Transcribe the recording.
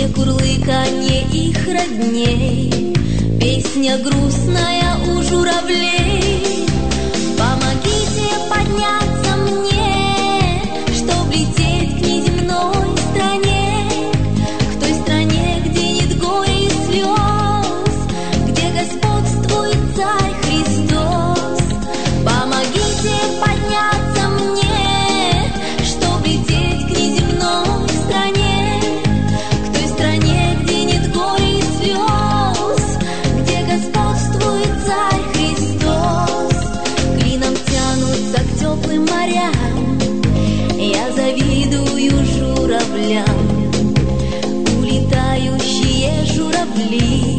где курлыканье их родней, песня грустная у журавлей. Помогите подняться мне, чтоб лететь к неземной стране, к той стране, где нет горя и слез, где господствует Царь Христос. Помогите подняться мне, чтоб лететь к неземной стране, к той стране, где нет горя и слез, где господствует Царь Христос. Клином тянутся к теплым морям, я завидую журавлям, улетающие журавли.